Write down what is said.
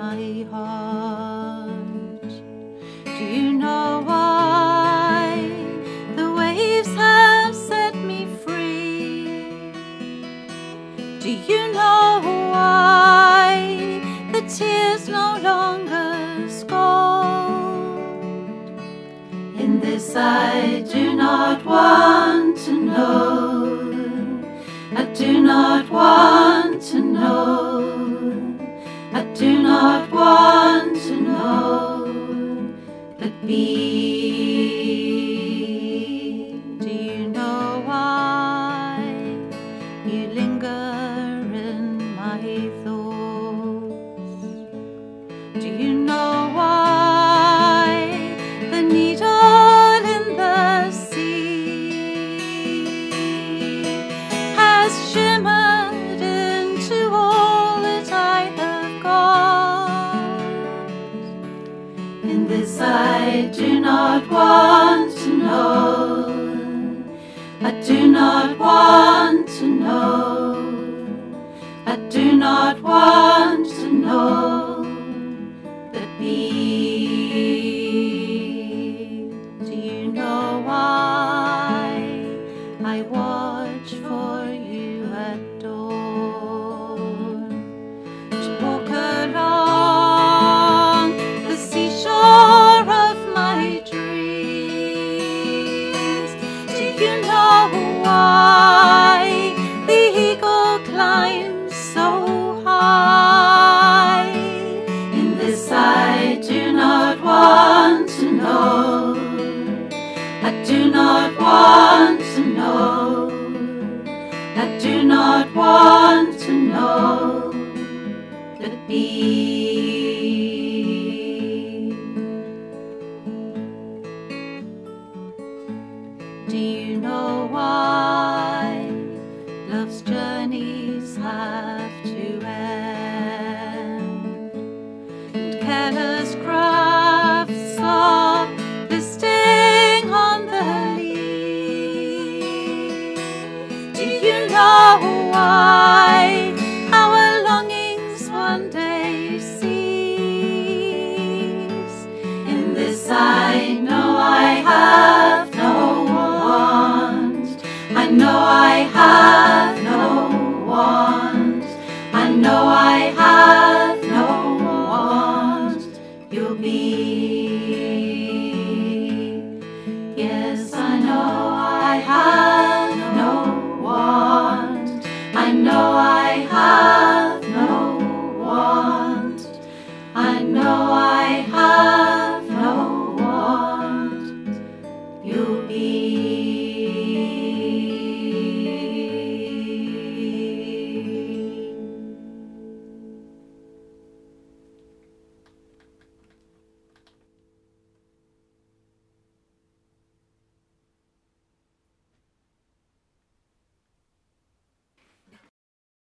my heart. Do you know why the waves have set me free? Do you know why the tears no longer scald? In this I do not want to know. I do not want to know. I do not want to know, but be. Do you know why you linger in my thoughts? Do you know why the needle in the sea has shimmered into all that I have got? In this I do not want to know. I do not want to know. I do not want to know, but be. Do you know why I watch for you at dawn, to walk along the seashore of my dreams? Do you know why the eagle climbs so high? In this I do not want to know. I do not want to know. I do not want to know, but be.